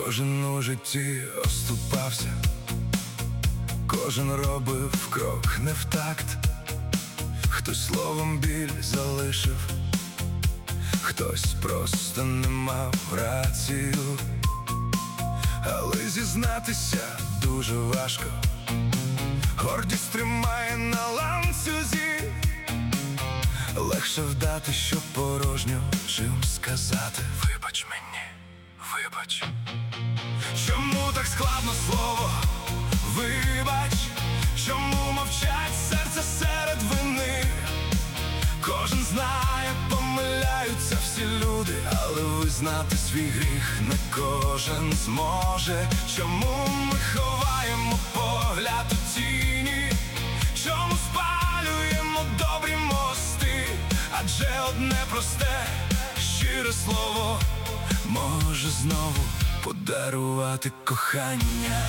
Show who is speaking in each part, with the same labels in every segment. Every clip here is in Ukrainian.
Speaker 1: Кожен у житті оступався, кожен робив крок не в такт. Хтось словом біль залишив, хтось просто не мав рацію. Але зізнатися дуже важко, гордість тримає на ланцюзі. Легше вдати, що порожньо, чим сказати: вибач мені, вибач. Чому так складно слово вибач? Чому мовчать серця серед вини? Кожен знає, помиляються всі люди, але визнати свій гріх не кожен зможе. Чому ми ховаємо погляд у тіні? Чому спалюємо добрі мости? Адже одне просте, щире слово може знову подарувати кохання.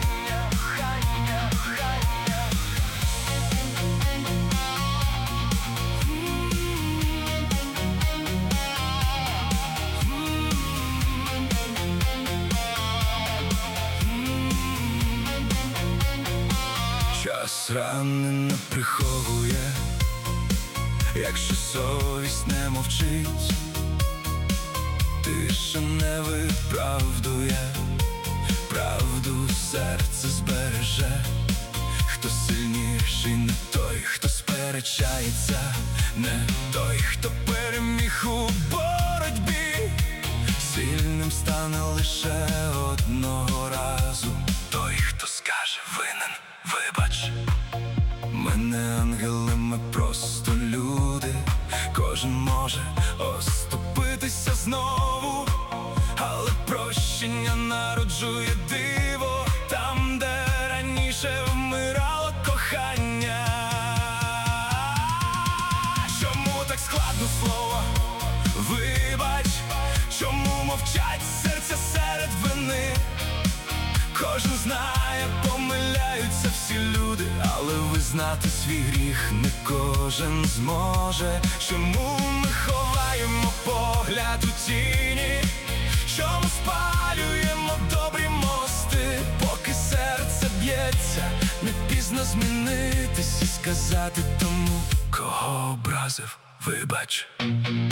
Speaker 1: Час рани не приховує, якщо совість не мовчить. Тиша не виправдує, правду серце збереже. Хто сильніший, не той, хто сперечається, не той, хто переміг у боротьбі. Сильним стане лише одного разу той, хто скаже: винен, вибач. Ми не ангели, ми просто люди. Кожен може оступитися знову, але прощення народжує диво там, де раніше вмирало кохання. Чому так складно слово вибач? Чому мовчать серця серед вини? Кожен знає, помиляються всі люди, але визнати свій гріх не кожен зможе. Чому ми ховаємо погляд у тіні? Чому спалюємо добрі мости? Поки серце б'ється, не пізно змінитись і сказати тому, кого образив: вибач.